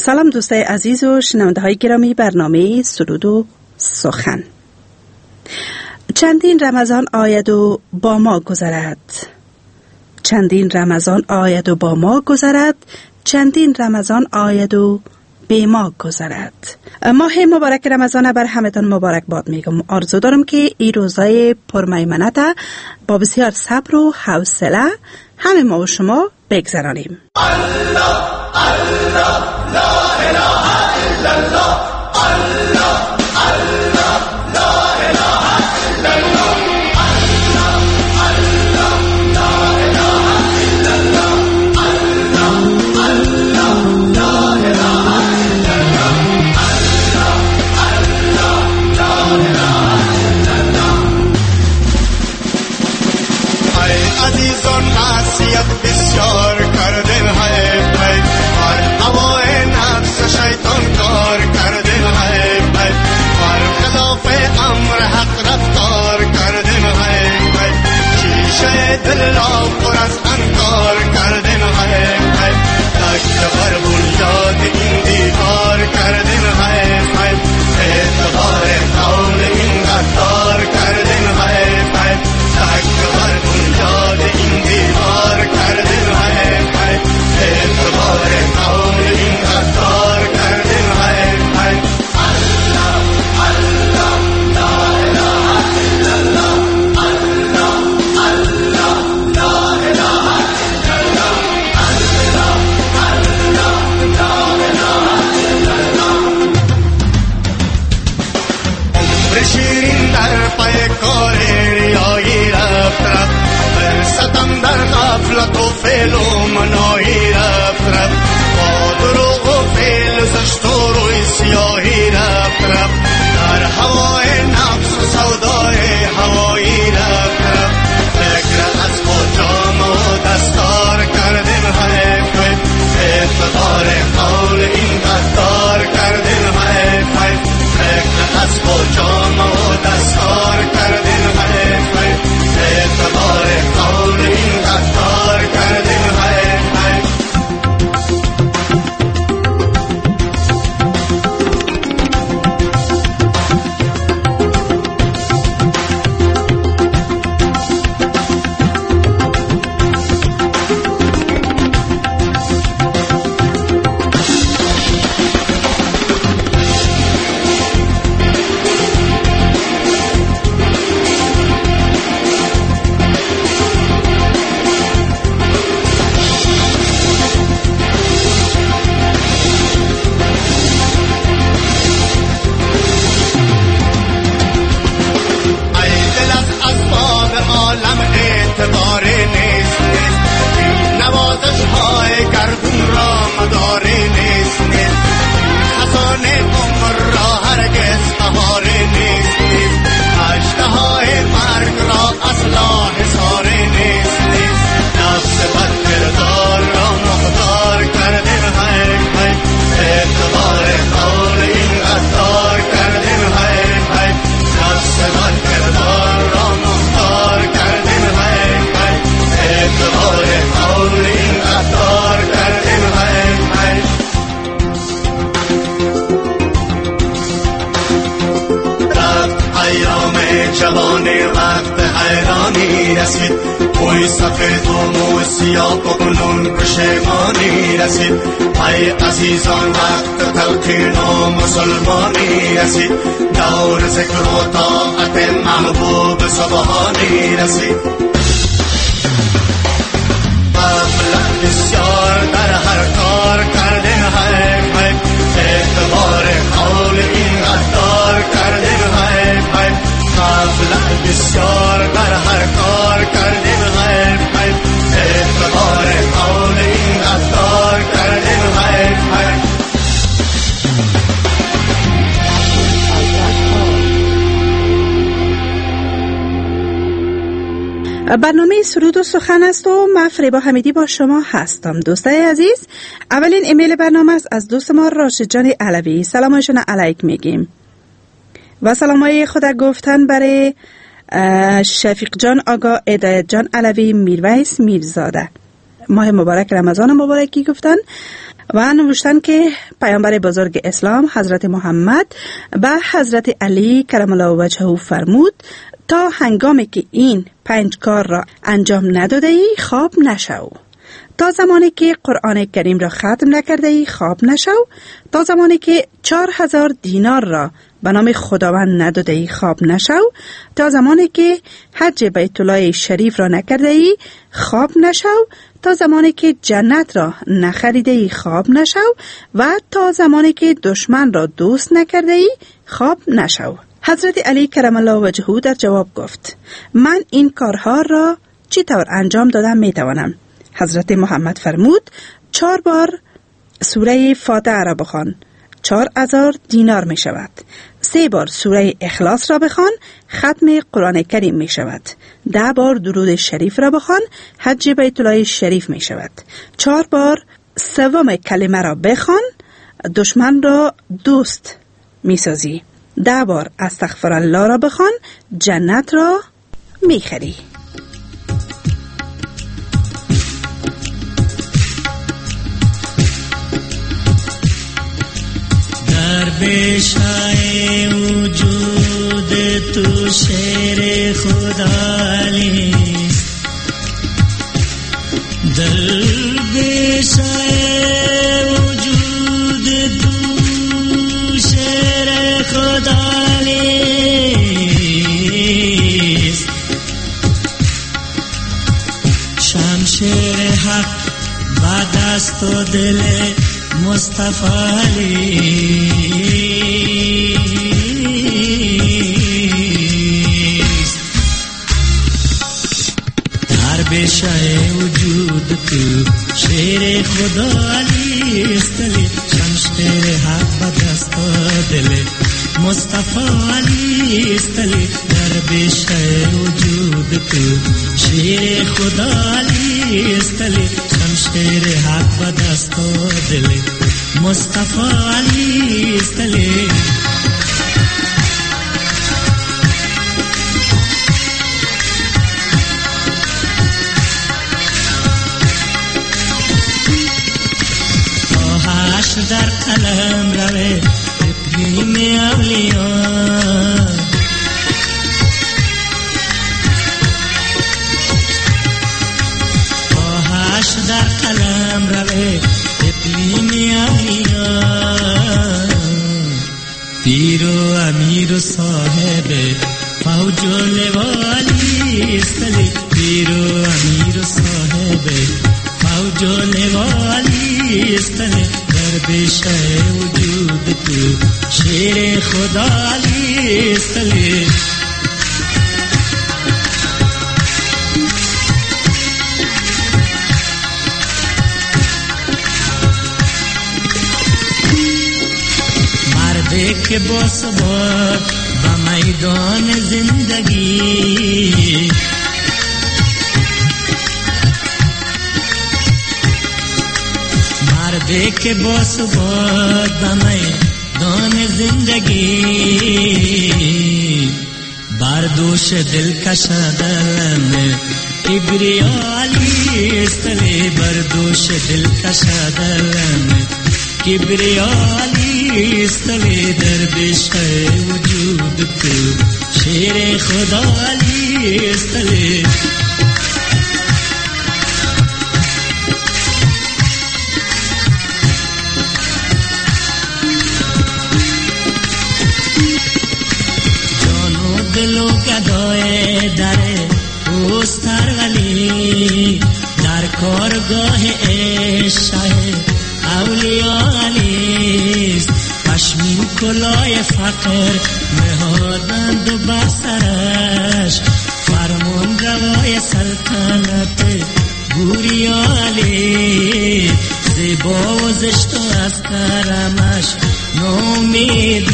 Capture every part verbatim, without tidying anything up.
سلام دوستای عزیز و شنونده های گرامی برنامه سرود و سخن. چندین رمضان آید و با ما گذرد، چندین رمضان آید و با ما گذرد، چندین رمضان آید و به ما گذرد. ماه مبارک رمضان بر همتان مبارک باد میگم. آرزو دارم که این روزای پرمیمنت با بسیار صبر و حوصله همه ما و شما بگذرانیم. الله الله لا اله الا الله، الله الله لا اله الا الله، الله الله لا اله الا الله، الله الله لا اله الا الله، الله الله لا اله الا الله. ای عزیزان معصیت بسیار کردن های پی، هر هوای نفس شیطان کار کردن های پی، هر خلاف امر حق رفتار کردن های پی، شیشه دل را پر از انکار کردن های پی، تکیه بر بنیاد این دیوار کردن های پی، اعتبار قول این غدار کردن های پی، تکیه بر بنیاد این دیوار کردن های پی، اعتبار قول این غدار کردن های پی. الله الله لا اله الا الله، الله الله لا اله الا الله، الله الله لا اله الا الله. عمر شیرین در پای کار ریایی رفت رفت، فرصتم در غفلت و فعل و منایی رفت رفت، با دروغ و فعل زشت و روی سیاهی رفت رفت، در هوای نفس و سودای هوایی رفت رفت، فکر از خود جامع و دستار کردن های پی، اعتبار قول این غدار کردن های پی، فکر از خود جامع و دستار کردن های پی، اعتبار قول این غدار کردن های پی. جوانی وقت حیرانی رسید، کوی سفید و مو سیاه و کنون پشیمانی رسید، ای عزیزان وقت تلقین و مسلمانی رسید، دور ذکر و طاعت محبوب سبحانی رسید. غفلت بسیار در هر کار کردن های پی، اعتبار قول این غدار کردن های پی، غفلت بسیار در هر کار کردن های پی، اعتبار قول این غدار کردن های پی. برنامه سرود و سخن است و من فریبا حمیدی با شما هستم. دوستای عزیز، اولین ایمیل برنامه است از دوست ما راشد جان علوی. سلامشون علیک میگیم و سلامای خود گفتن برای شفیق جان آقا، هدایت جان علوی، میرویس میرزاده. ماه مبارک رمضان مبارکی گفتن و نوشتن که پیامبر بزرگ اسلام حضرت محمد به حضرت علی کرم الله وجهه فرمود تا هنگامی که این پنج کار را انجام نداده ای خواب نشو، تا زمانی که قرآن کریم را ختم نکرده ای خواب نشو، تا زمانی که چهار هزار دینار را به نام خداوند نداده ای خواب نشو، تا زمانی که حج بیت الله شریف را نکرده ای خواب نشو، تا زمانی که جنت را نخریده ای خواب نشو و تا زمانی که دشمن را دوست نکرده ای خواب نشو. حضرت علی کرم الله وجهه در جواب گفت من این کارها را چی طور انجام دادم می توانم؟ حضرت محمد فرمود چهار بار سوره فاتحه را بخوان، چهار هزار دینار می شود. سه بار سوره اخلاص را بخوان، ختم قرآن کریم می شود. ده بار درود شریف را بخوان، حج بیت الله شریف می شود. چهار بار سوم کلمه را بخوان، دشمن را دوست می سازی. ده بار استغفر الله را بخوان، جنت را می خری. در بشای وجود تو شیر خدالیست، در بشای وجود تو شیر خدالیست، شمشیر حق با دست و دل مصطفی لیست، در بشای وجود تو شیر خدا لیست، شمشیر حق با دست و دل مصطفی لیست، در بشای وجود تو شیر خدا لیست، شمشیر حق با دست و دل مصطفی لیست. تا حشر در قلم روه اقلیم اولیاء، در قلم روه اقلیم اولیاء، پیر و امیر و صاحب فوج و لوالیست، پیر و امیر و صاحب فوج و لوالیست، در بشای وجود تو شیر خدا لیست. که با ثبات با میدان زندگی، مردی که با ثبات با میدان زندگی، بر دوش دل کشادلم کبریالیست، بر دوش دل کشادلم کبریالیست، در بشای وجود تو شیر خدا لیست. جان و دل و گدای در پوستر ولی، در کارگاه عشق اولیاء لیست، پشمین کلاه فقر نهادند بر سرش، فرمان روای سلطنت بوریا لیست، زیبا و زشت و از کرمش نومید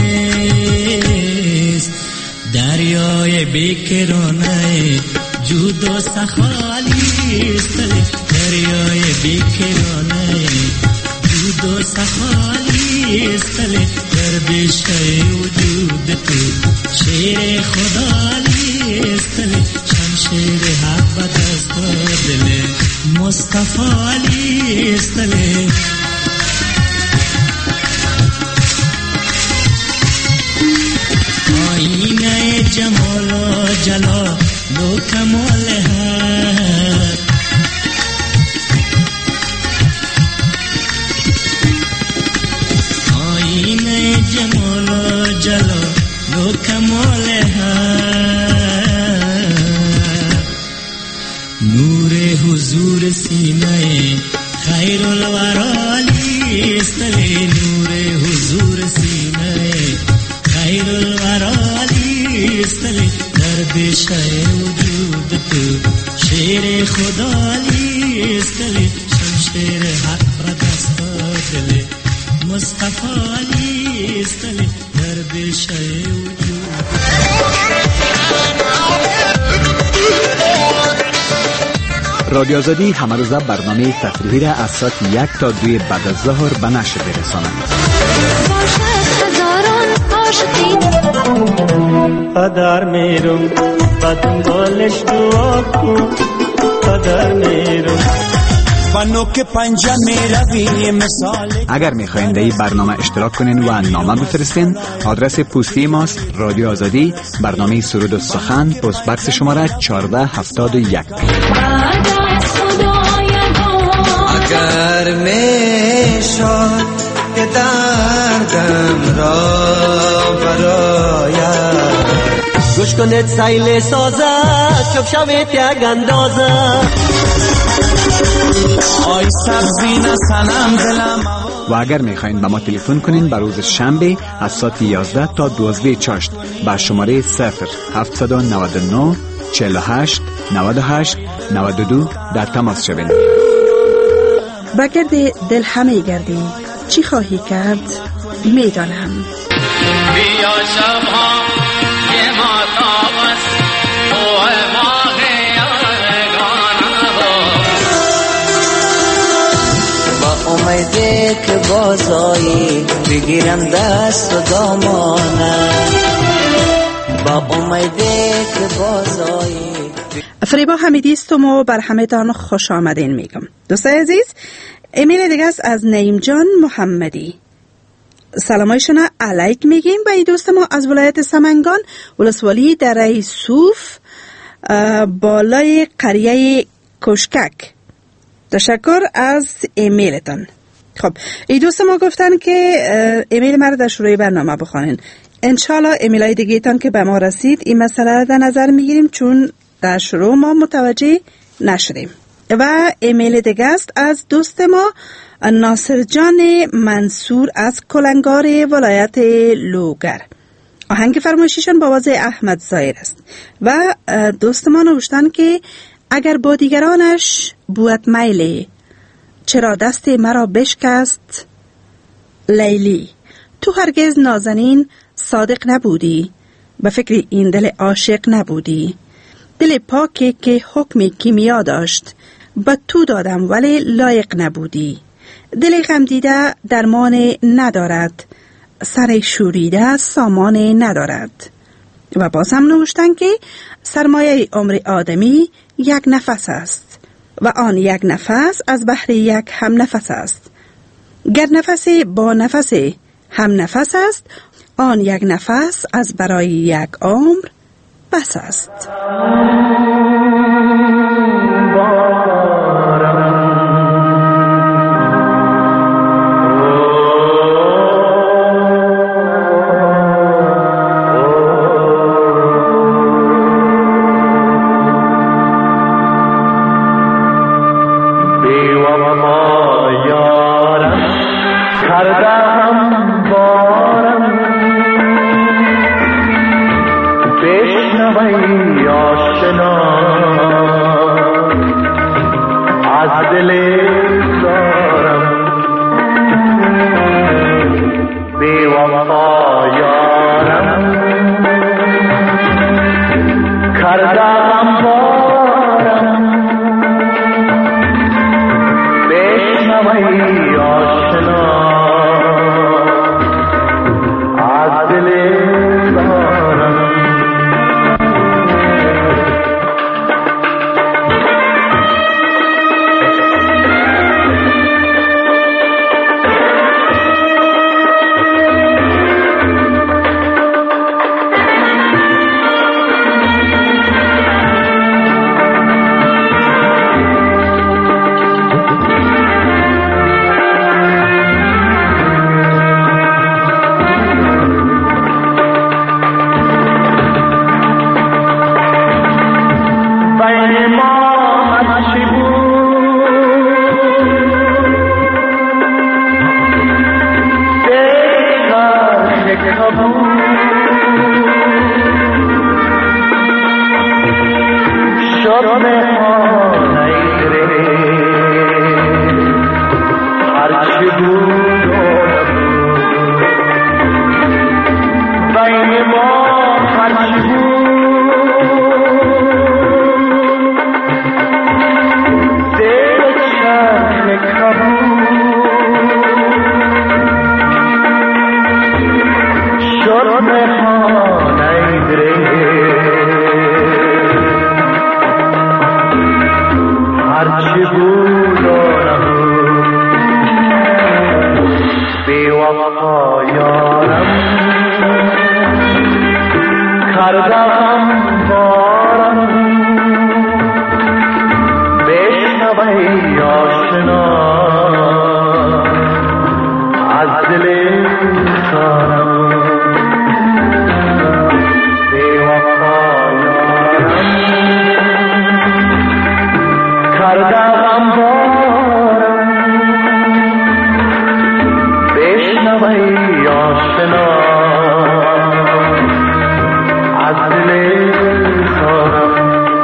نیست، دریای بیکرانه جود و سخا لیست، دریای بیکرانه جود و سخا لیست، در بشای وجود تو شیر خدا لیست، شمشیر حق با دست و دل مصطفی لیست. جمال و جلال و کمال هست. آینه جمال و جلال و کمال هست. نور حضور سینه خیر الورالی استلی، نور حضور سینه خیر الورالی استلی، درد شای وجود تو شیر خدالی استلی، شمشیر حق را دست دل مصطفی استلی، درد شای وجود. رادیو آزادی همه روزه برنامه تفریحی را از ساعت یک تا دوی بعد از ظهر به نشر برساند. قدر میرم بدم بالش دعا کن، قدر میرم بانو که پنجه میروی مثال. اگر میخواین در این برنامه اشتراک کنین و نامه بفرستین، آدرس پستی ماست رادیو آزادی، برنامه سرود و سخن، پست بکس شماره چهارده هفتاد و یک. اگر میشد که دردم را براید گوش کنید سیل سازد چوب شوید یک اندازه آی سبزی نسنم دلم. و اگر میخواین به ما تلفن کنین بر روز شنبه از ساعت یازده تا دوازده چاشت با شماره صفر هفتصد و نود و نه چهل و هشت نود و هشت نود و دو در تماس شوین. بگرد دل همه گردی چی خواهی کرد میدانم. بیا شبها یه ماتاب است او ماه یارگانه با امیده که بازایی بگیرم دست و دامانه، با امیده که بازایی. فریبا حمیدی استم و بر همه‌تان خوش آمدین میگم. دوستای عزیز، ایمیل دیگه است از نعیم جان محمدی. سلامایشون علیک میگیم و ای دوست ما از ولایت سمنگان، ولسوالی دره صوف، بالای قریه کشکک. تشکر از ایمیلتان. خب ای دوست ما گفتن که ایمیل مرا در شروع برنامه بخوانین. انشالله ایمیل های دیگه تان که به ما رسید این مسئله را در نظر میگیریم، چون در شروع ما متوجه نشدیم. و ایمیل دیگه است از دوست ما ناصر جان منصور از کلنگار ولایت لوگر. آهنگ فرمایشیشان با آواز احمد ظاهر است و دوست ما نوشتن که اگر با دیگرانش بود میلی، چرا دست مرا بشکست لیلی. تو هرگز نازنین صادق نبودی، به فکر این دل عاشق نبودی. دل پاکی که حکم کیمیا داشت به تو دادم ولی لایق نبودی. دل غم دیده درمان ندارد، سر شوریده سامان ندارد. و باز هم نوشتن که سرمایه عمر آدمی یک نفس است و آن یک نفس از بحر یک هم نفس است. گر نفس با نفس هم نفس است، آن یک نفس از برای یک عمر بس است. بی وفا یارم کردم بارم بشنوی آشنا از دل سارم بی وفا یارم کردم بارم بشنوی آشنا از دل سارم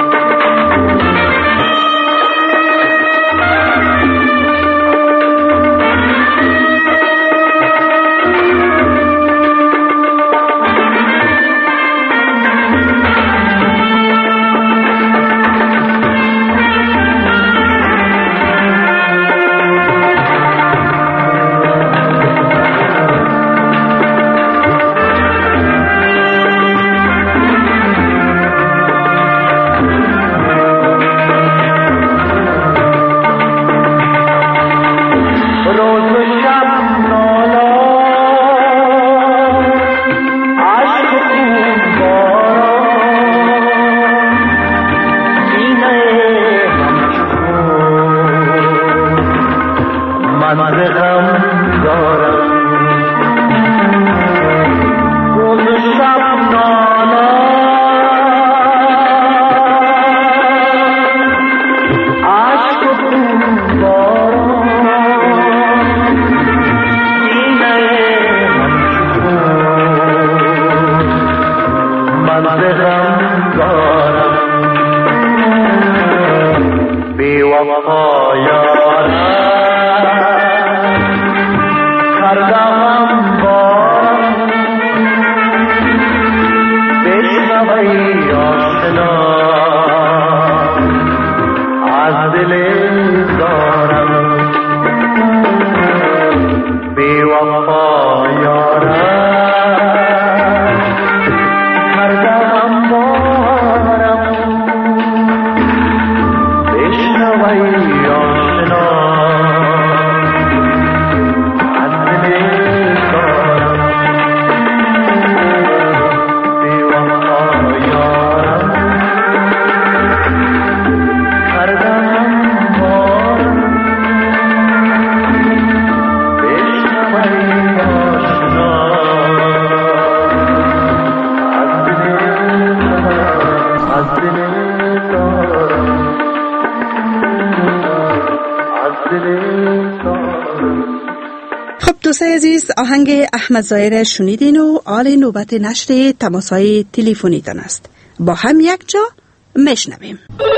دوستای عزیز، آهنگ احمد ظاهر شنیدین و آل نوبت نشر تماس‌های تلفنیتان است. با هم یک جا میشنویم.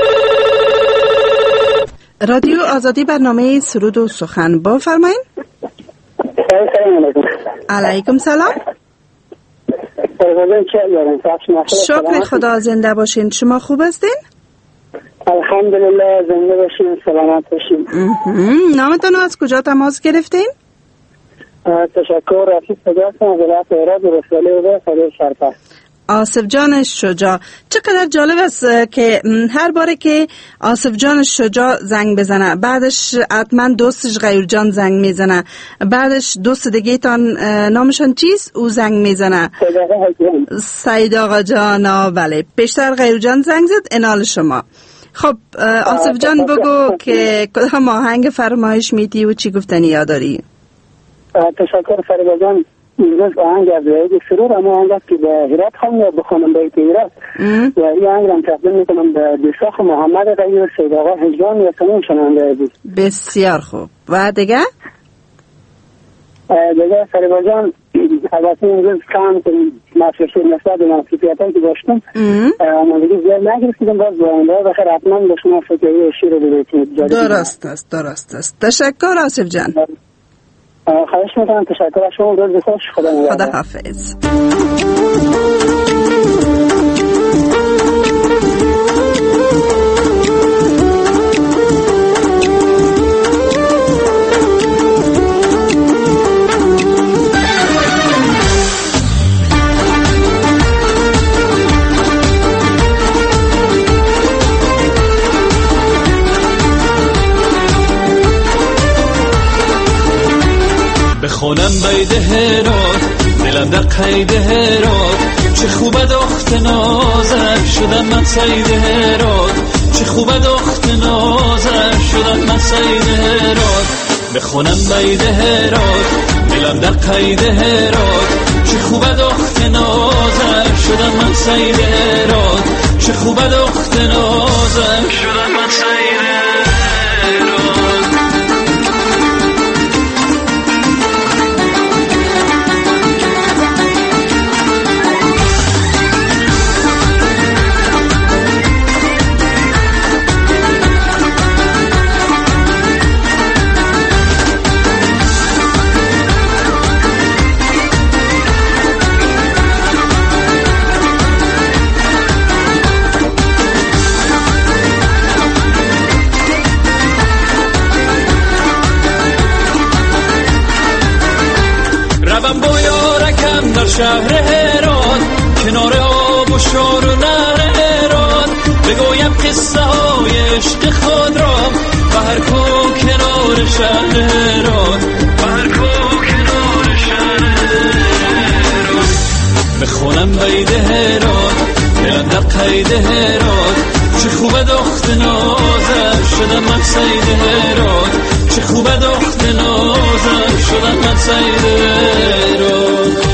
رادیو آزادی برنامه سرود و سخن بفرمایید. علیکم سلام. شکر خدا، زنده باشین. شما خوب هستین؟ الحمدلله زنده باشین، سلامت باشین. نامتان از کجا تماس گرفتین؟ تشکر. رفیق صداستم از ولایت ایراد رساله و خدای شرپه. آصف جان شجاع، چقدر جالب است که هر باره که آصف جان شجاع زنگ بزنه، بعدش حتما دوستش غیور جان زنگ میزنه، بعدش دوست دیگه تان نامشان چیست او زنگ میزنه، سید آقا جان. بله، پیشتر غیور جان زنگ زد، انال شما. خب آصف جان بگو که کدام آهنگ فرمایش میتی و چی گفتنی یاداری؟ تشکر فریبا جان. امروز آهنگ از وحید سرور، اما آهنگ که به هرات خواهم بخونم بیت هرات و این آهنگ هم تقدیم میکنم به دوستاخ محمد غیور، سید آقا هجوان و تمام شنونده عزیز. بسیار خوب. و دیگه؟ دیگه فریبا جان، البته امروز کام مفرشی نسبت به مسئولیتایی که داشتم آمادگی زیاد نگرفتم، باز با آنده بخیر حتما به شما فکری شیر رو ببیتید. درست است، درست است. تشکر آصف جان. خواهش میکنم. تشکر از شما. روز خوش. خدا نگهدار. خدا حافظ. بخونم بید هرات دلم در قید هرات چه خوبه دخت نازم شدم من سید هرات چه خوبه دخت نازم شدم من سید هرات بخونم بید هرات دلم در قید هرات چه خوبه دخت نازم شدم من سید هرات چه خوبه دخت نازم شدم من سید هرات شهر هرات کنار آب و شار و نهر هرات بگویم قصه های عشق خود را و هر کو کنار شهر هرات و هر کو کنار شهر هرات بخونم بید هرات دلم در قید هرات چه خوبه دخت نازم شدم من سید هرات چه خوبه دخت نازم شدم من سید هرات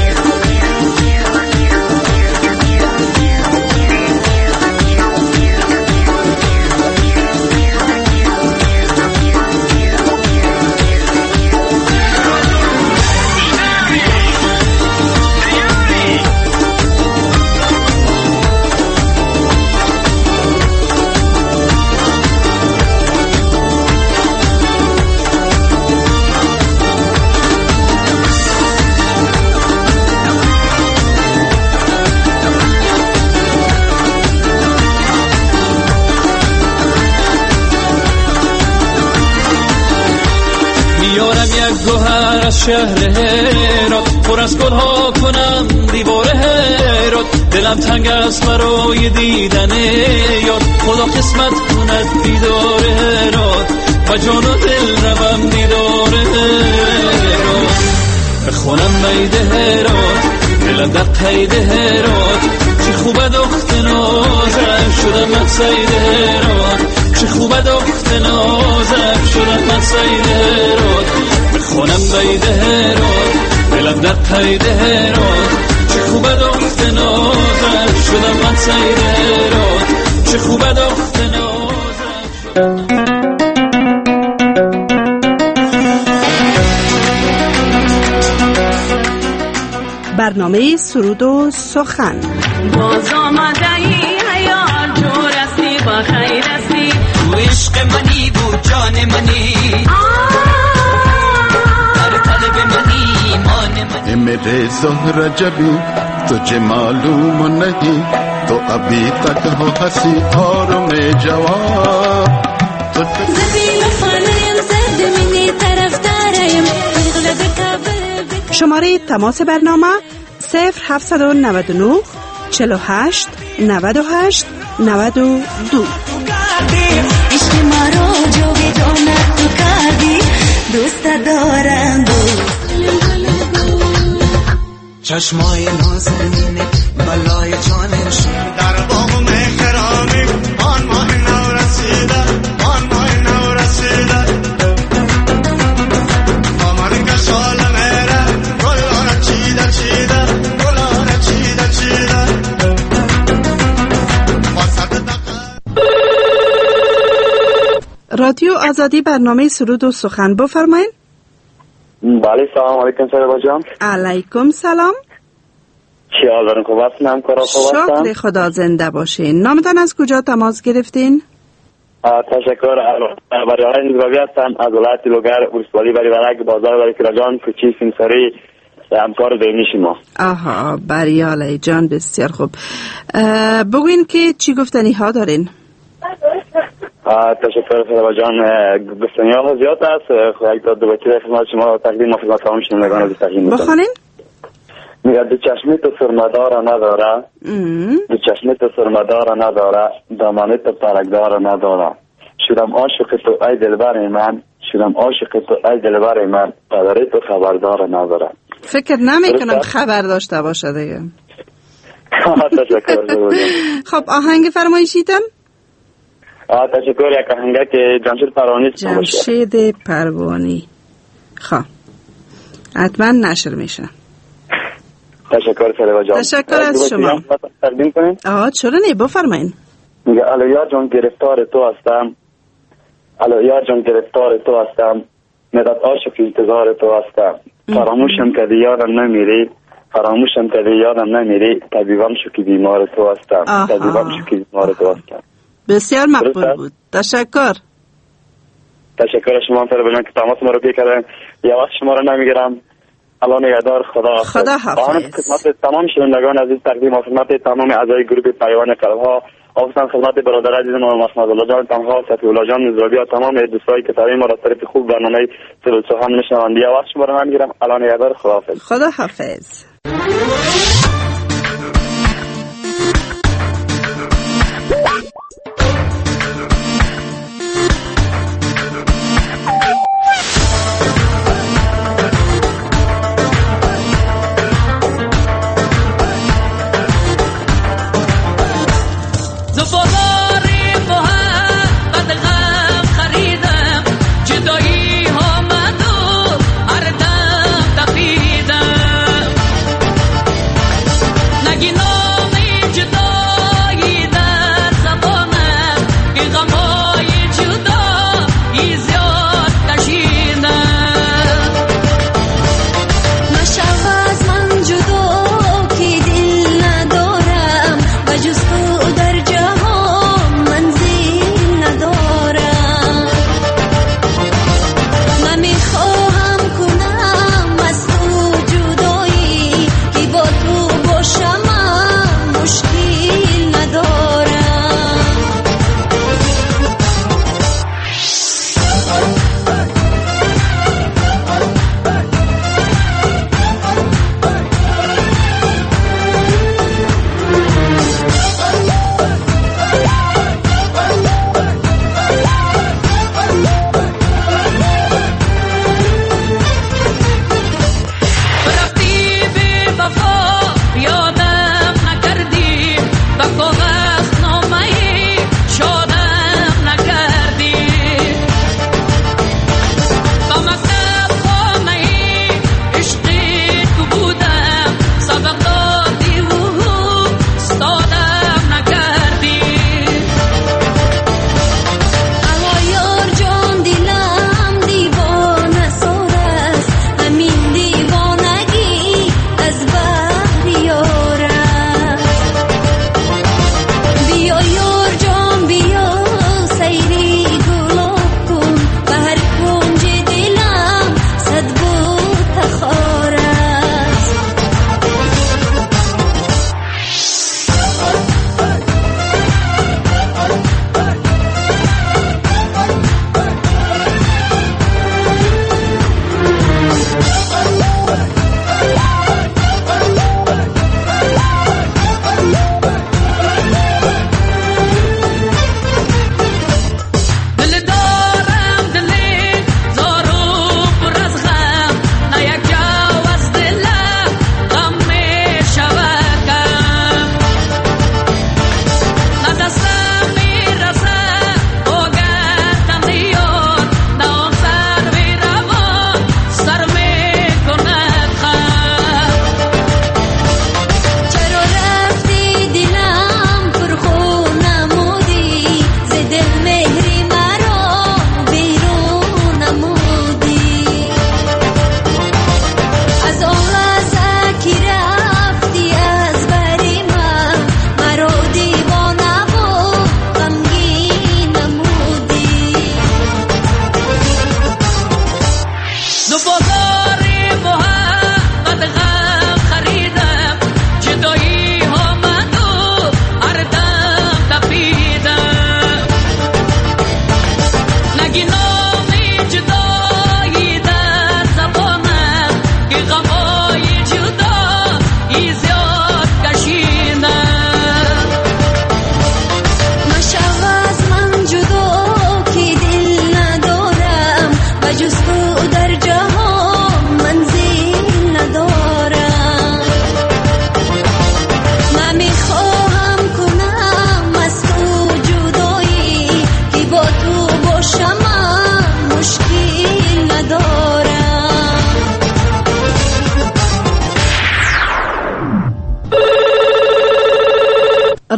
گوهر از شهر هرات پر از گلها کنم دیوار هرات دلم تنگ است برای دیدن یاد خدا قسمت کند دیدار هرات و جان و دل روم دیدار هرات بخونم بید هرات دلم در قید هرات چه خوبه دخت نازم شدم من سید هرات چه خوبه دخت نازم شدم من سید هرات بخونم بید هرات دلم در قید هرات چه خوبه دخت نازم شدم من سید هرات چه خوبه دخت نازم برنامه سرود و سخن باز آمده ای حیال جو رستی با خیر رستی تو عشق منی بود جان منی در طلب منی ایمان منی میرے زهر جبی تجھے معلوم نہیں تو ابھی تک ہو ہنسی اور میں جوان زبیل خانیم زد منی طرف داریم اغلب کابل شماره تماس برنامه صفر هفتصد و نود و نه چهل و هشت نود و هشت نود و دو. عشق ما رو جاودانه تو کردی دوست دارم چشمای نازنینه بلای جانشون در باغ مهرانی آن ماه نو رسیده آن ماه نو رسیده آمار کشال میره گلانه چیده چیده گلانه چیده چیده رادیو آزادی برنامه سرود و سخن بفرمایید. بله سلام علیکم صاحب جان. علیکم سلام. چی حال دارین؟ خوب هستین؟ همکارا خوب هستن؟ شکر خدا زنده باشین. نامتان از کجا تماس گرفتین؟ تشکر. برای آقای نزبابی هستم از ولایت لوگر ولسوالی بری برک بازار بری کراجان کوچی سینساری همکار دائمی شما. آها بریاله جان بسیار خوب. بگوین که چی گفتنی ها دارین؟ تشکر صاحب جان. گفتنی ها زیاد است. خواهی داد دو بچه خدمت شما تقدیم ما خدمت تمام شنوندگان از تقدیم می‌کنم. بخونین؟ میگه دو چشمی تو سرمدار نداره دو چشمی تو سرمدار نداره دامانی تو پرکدار نداره شدم عاشق تو ای دلبر من شدم عاشق تو ای دلبر من، پدر تو خبردار ندارم. فکر نمی کنم خبر داشته باشه دیگه. تشکر. خب آهنگ فرمایشیتم؟ آه تشکر. یک آهنگ که جمشید پروانی جمشید پروانی. خب حتما نشر میشه. تشکر سلوا جان. تشکر از شما. تقدیم کنین؟ آه چرا نه، بفرمایین. میگه الو جان گرفتار تو هستم، الو یار جان گرفتار تو هستم، مدت عاشق انتظار تو هستم. فراموشم کردی یادم نمیری، فراموشم کردی یادم نمیری، طبیبم شو که بیمار تو هستم، طبیبم شو که بیمار تو هستم. بسیار مقبول بود. تشکر. تشکر شما فربا جان که تماس ما رو بکردن. یه وقت شما رو نمیگیرم. الان نگهدار. خدا خدا حافظ. خدمت تمام شنوندگان عزیز تقدیم و خدمت تمام اعضای گروه پیوان قلب‌ها، خصوصا خدمت برادر عزیزم محمد الله جان تنها، صفی الله جان نزابی و تمام دوستایی که تابع ما را طرف خوب برنامه سلسله سخن میشنوند. یه وقت شما رو نمیگیرم. الان نگهدار. خدا حافظ. خدا حافظ.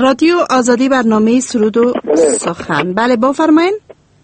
رادیو آزادی برنامه سرود و سخن. بله بفرمایید.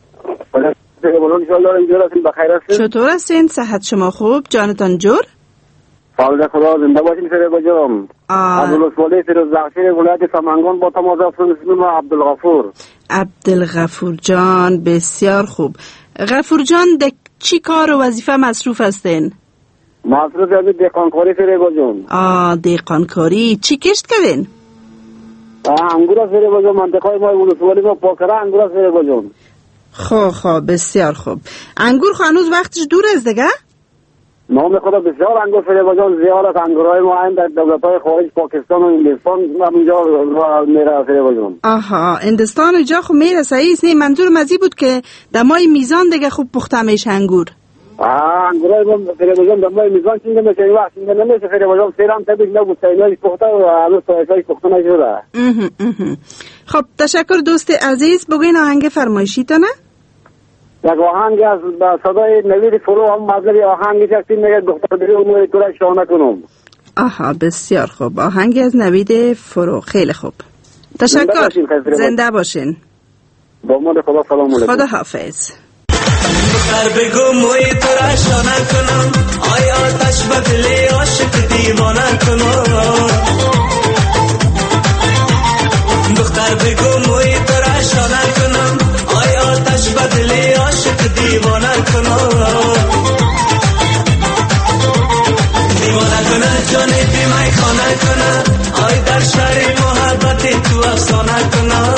چطور هستین؟ صحت شما خوب؟ جانتان جور؟ سلام خدا زنده باشین فریبا جان. عبدالولی فیروز بخشی ولایت سمنگان با تماس اسم عبدالغفور. عبدالغفور جان بسیار خوب. غفور جان در چی کار و وظیفه مصروف هستین؟ مصروف یعنی دهقانکاری فریبا جان. آه دهقانکاری. چی کشت کردین؟ انگور است فریبا جان. منطقه ما ولسوالی ما پاکره انگور است فریبا جان. خوب خوب بسیار خوب. انگور هنوز وقتش دور است دیگه؟ نام خدا بسیار انگور فریبا جان زیاد است. انگورهای ما این در دولت‌های خارج پاکستان و هندوستان همینجا میره فریبا جان. آها هندوستان و جا خو میره صحیح است. منظورم ازی بود که دمای میزان دیگه خوب پخته میشه انگور. آه انگورهای ما فریبا جان دمای میزان چینده میشه این وقت چینده نمیشه فریبا جان. سیرم تبیش نبود سینای پخته و هنوز سایشای پخته نشده. خب تشکر دوست عزیز. بگوین آهنگ فرمایشی تا نه؟ یک آهنگ از صدای نوید فرو هم مطلبی آهنگی چکتی میگه دختر بری امور تو را شانه کنم. آها بسیار خوب. آهنگی از نوید فرو. خیلی خوب. تشکر. زنده باشین. با مال خدا سلام علیکم. خدا حافظ. دختر بگو موی تو را شانه کنم آیا آتش بدلی عاشق دیوانه کنم. دختر بگو موی تو را شانه کنم آیا آتش بدلی عاشق دیوانه کنم. دیوانه کنه جان بیمای خانه کنه آی در شهر محبت تو افسانه کنه.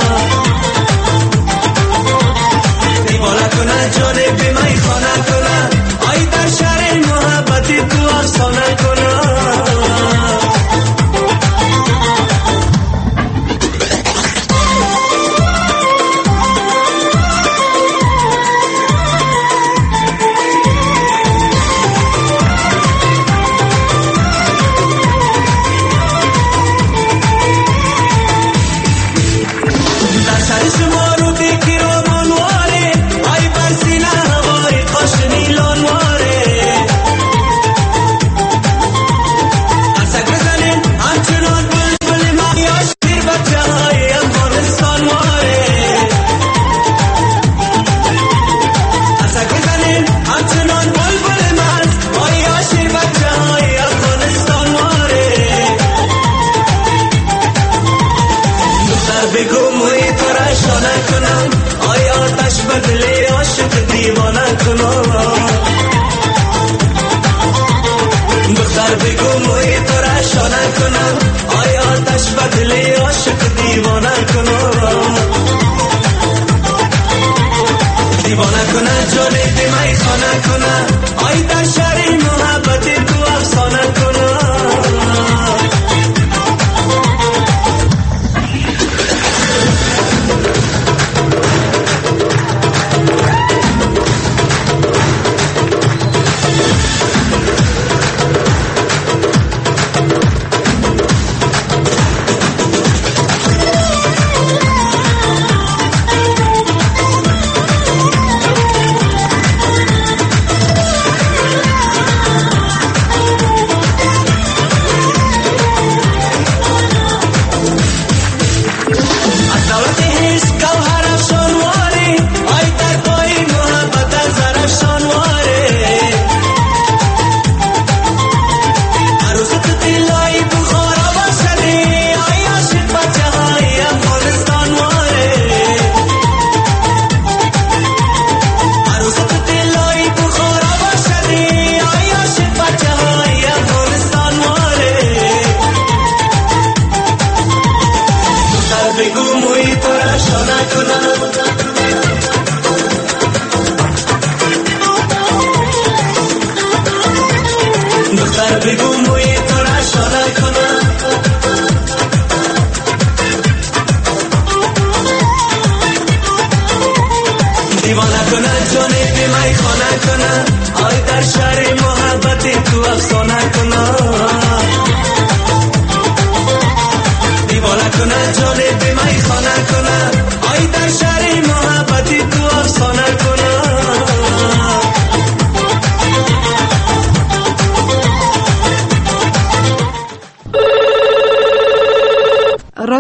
دیوانه کنه جان بیمای خانه کنه آی در شهر محبت تو افسانه کنه.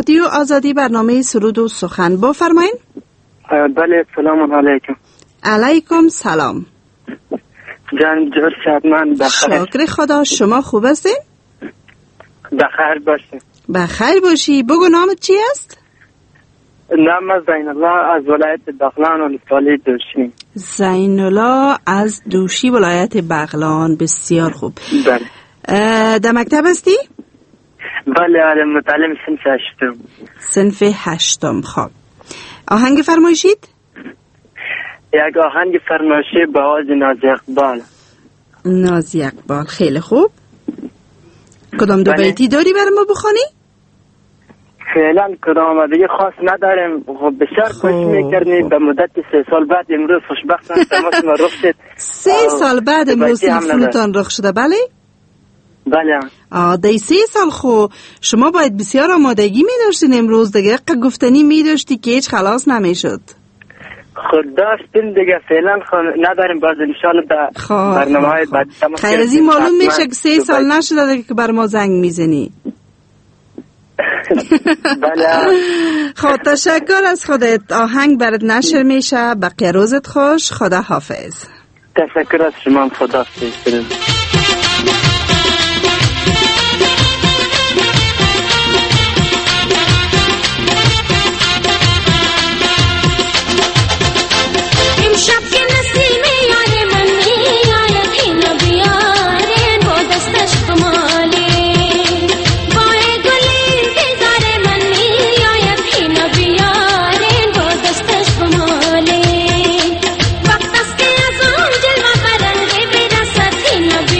رادیو آزادی برنامه سرود و سخن بفرمایین. بله سلام علیکم. علیکم سلام. جان جور شادمان بخیر. شکر خدا. شما خوب هستین؟ بخیر باشین. بخیر باشی. بگو نامت چی است؟ نام زین الله از ولایت بغلان و ولسوالی دوشی. زین الله از دوشی ولایت بغلان. بسیار خوب. بله. در مکتب هستی؟ بله آره متعلم صنف هشتم. صنف هشتم. خب آهنگ فرمایشید؟ یک آهنگ فرمایشی با آواز نازی اقبال. نازی اقبال. خیلی خوب. کدام دو بله. بیتی داری برای ما بخوانی؟ فعلا کدام دیگه خاص نداریم. خب بسیار خوش میکردیم. به مدت سه سال بعد امروز خوشبختانه تماس ما رخ شد. سه سال بعد امروز تلفنتان رخ شده. بله؟ بله. آه دی سه سال خو شما باید بسیار آمادگی می داشتین امروز دیگه. که گفتنی می داشتی که هیچ خلاص نمی شد. خود داشتیم دیگه فعلا نداریم. باز انشالله در برنامه های بعد خیلی از این معلوم میشه که سه سال نشده دیگه که بر ما زنگ میزنی. بله. خب تشکر از خودت. آهنگ برات نشر میشه. بقیه روزت خوش. خدا حافظ. تشکر از شما. خدا حافظ. وقت است که از آن جلوه برنده برسد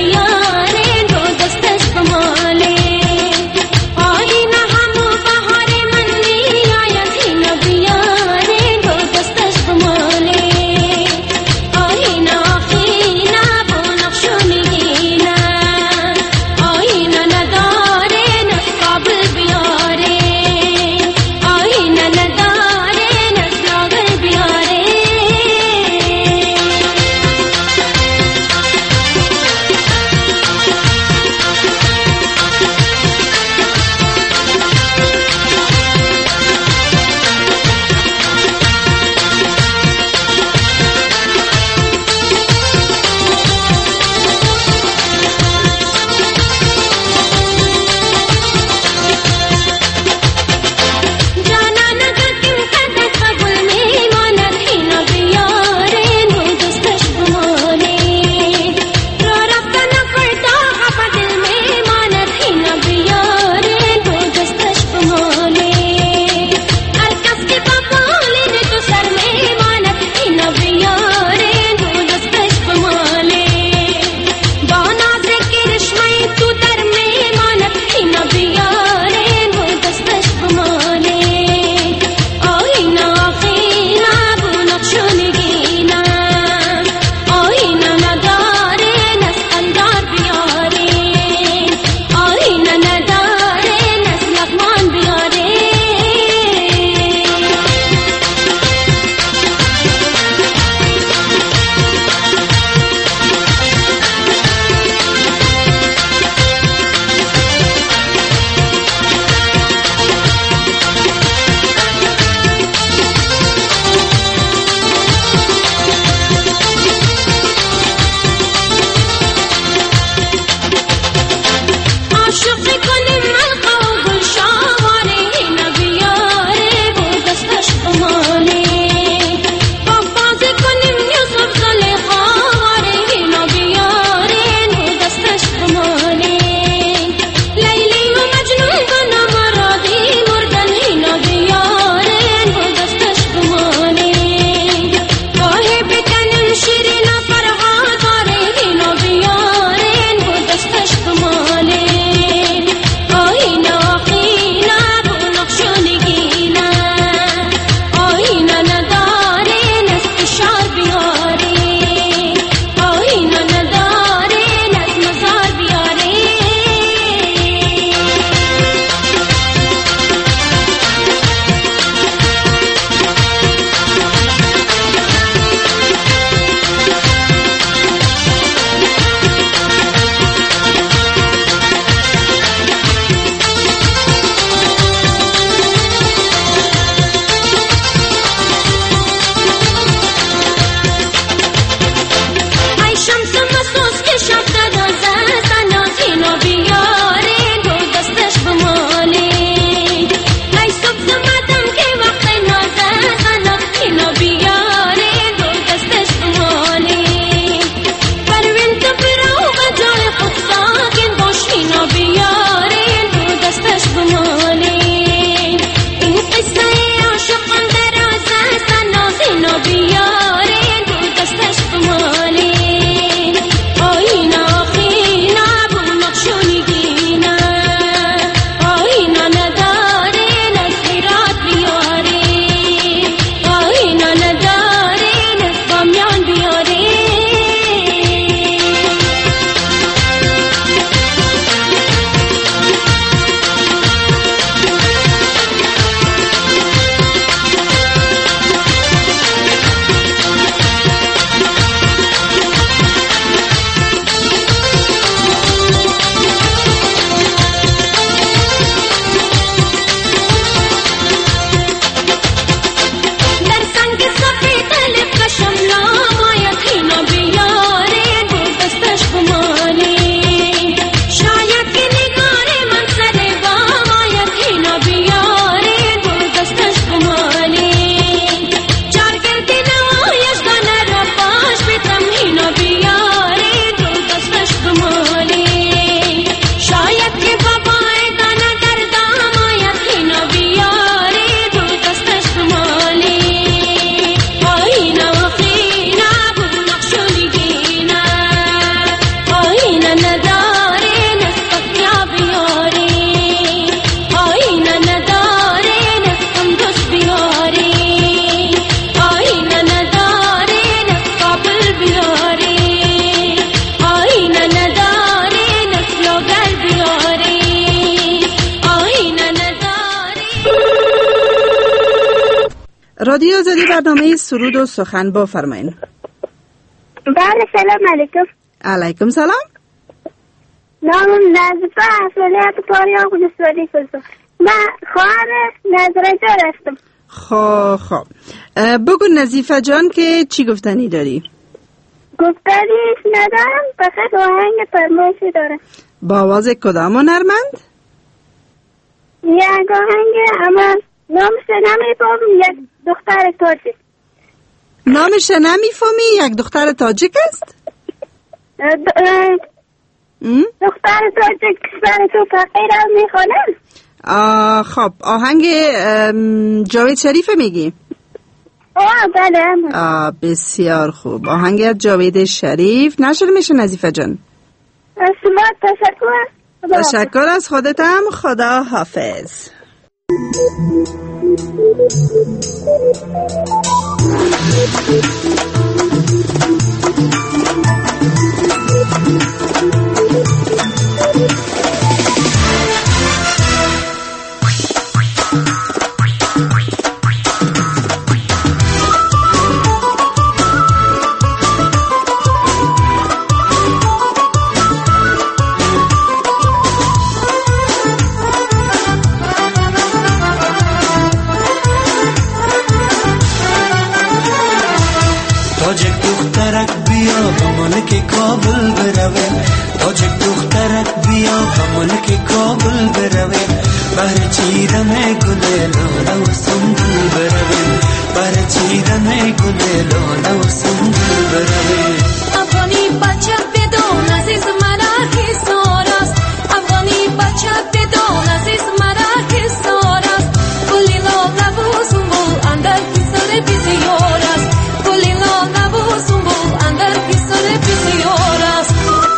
رادیو آزادی، برنامه سرود و سخن بفرمایید. بله سلام علیکم. علیکم سلام. نامم نظیفه اصلیت پاریا خودستوری کردم. من خواهر نظره جار هستم. خب خب بگو نظیفه جان که چی گفتنی داری؟ گفتنیش ندارم، فقط آهنگ فرمایشی دارم. با آواز کدام هنرمند؟ یک آهنگ اما نامش نمیفهمم، یک دختر تاجیک. نامش نمیفهمی؟ یک دختر تاجیک است؟ دختر تاجیک کشور تو فقیر هم میخوانم. خب آهنگ جاوید شریف میگی؟ آه بله. آه بسیار خوب. آهنگ از جاوید شریف نشر میشه نظیفه جان. شما تشکر. تشکر از خودتم. خدا حافظ. ملک کابل برویم، تاجک دخترک بیا و ملک کابل برویم، بر چیدن گل لاله و سنبل برویم، بر چیدن گل لاله و سنبل برویم. افغانی بچه بدون عزیز مرا حسار است، افغانی بچه بدون عزیز مرا حسار است، گل لاله و سنبل اندر حصار بسیار است، گل لاله و سنبل اندر حصار بسیار است.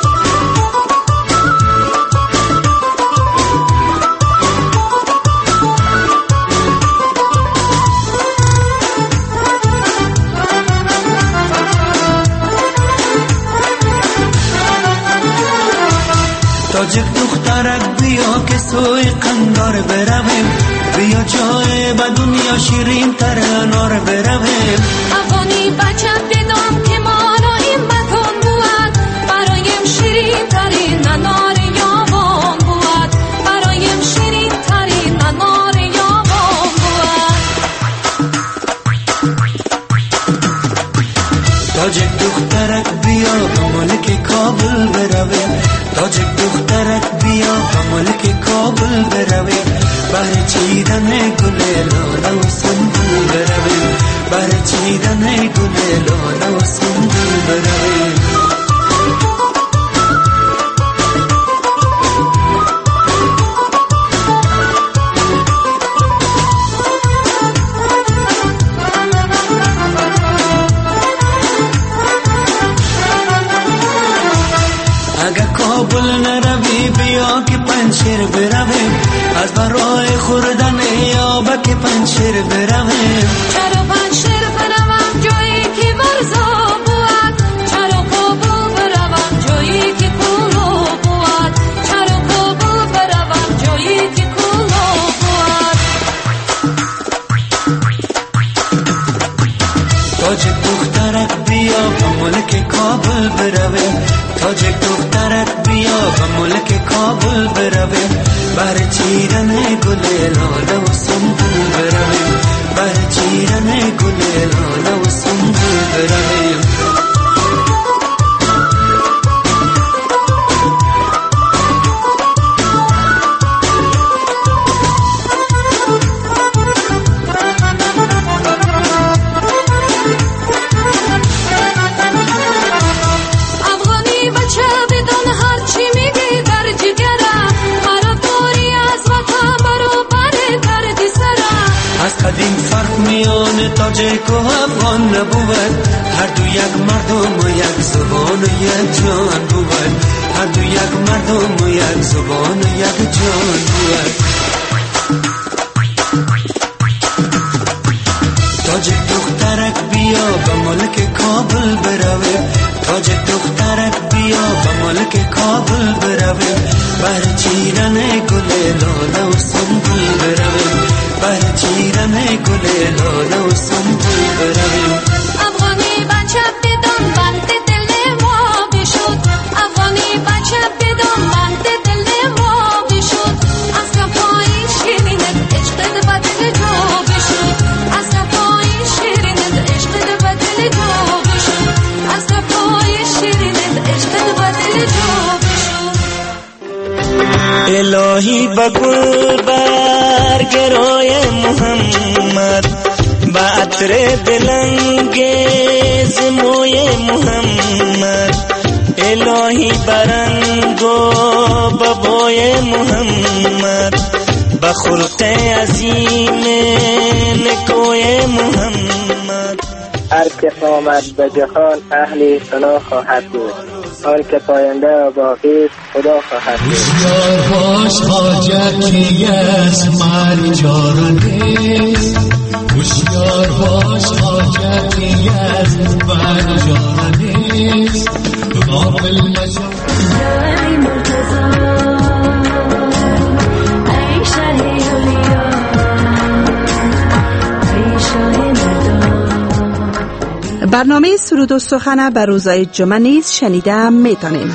تاجک دخترک بیا که سوی قندار برویم، بیا جای به دنیا شیرین تر انار برویم. افغانی بچه بدم که ما را این بکن بود، برایم شیرین ترین انار یابان بود، برایم شیرین ترین انار یابان بود. تاجک دخترک بیا به ملک کابل برویم، تاجک دخترک بیا به ملک کابل برویم، بر چیدن گل لاله و سنبل برویم، بر چیدن گل لاله و سنبل برویم. کابل نروی بیا که پنشیر برویم، از برای خوردن یابه که پنشیر برویم. چرا پنشیر بروم جایی که ورزا بود، چرا کابل بروم جایی که کلو بود، چرا کابل بروم جایی که کلو بود. تاجک دخترک بیا به ملک کابل برویم، تاجک دخترک بیا به ملک کابل برویم، بر چیدن گل لاله و سنبل برویم، بر چیدن گل لاله و سنبل برویم. قدیم فرق میان تاجک و افغان نبود، هر دو یک مردم و یک زبان و یک جان بود، هر دو یک مردم و یک زبان و یک جان بود. تاجک دخترک بیا به ملک کابل برویم، تاجک دخترک بیا به ملک کابل برویم، بر چیدن گل لاله و سنبل برویم، بر چیدن گل لاله و سنبول برویم. افغانی بچه بدان بند دل ما بشد، افغانی بچه بدان بند دل ما بشد، از کفای شیرینت عشقت بدل جا بشد، از کفای شیرینت عشقت بدل جا بشد، از کفای شیرینت عشقت بدل جا بشد. الهی بگل بر گروی محمد، با عطر دلانگیز موی محمد، الهی برنگو بابوی محمد، با خلق عظیم نکوی محمد. هر کس آمد به جهان اهل ثنا خواهد بود، آن که پاینده و باقی است خدا خواهد بود. هوشیار باش حاجتی است مر جانانیست، هوشیار باش حاجتی است مر جانانیست، غافل مشو ای مرتضی ای شه اولیا ای شه مردان. برنامه سرود و سخن بر روزهای جمعه نیز شنیدم میتونیم.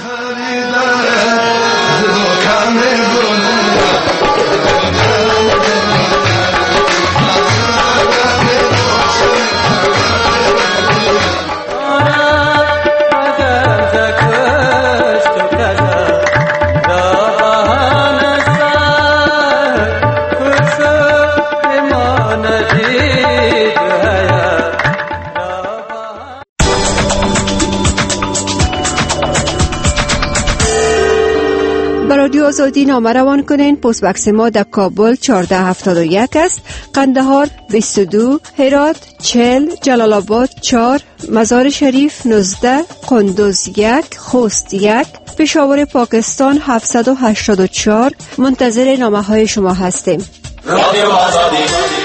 رادیو آزادی نامه روان کنین. پست بکس ما در کابل چهارده هفتاد و یک است، قندهار بیست و دو، هرات چهل، جلال آباد چهار، مزار شریف نوزده، قندوز یک، خوست یک، پشاور پاکستان هفتصد و هشتاد و چهار. منتظر نامه های شما هستیم. رادیو آزادی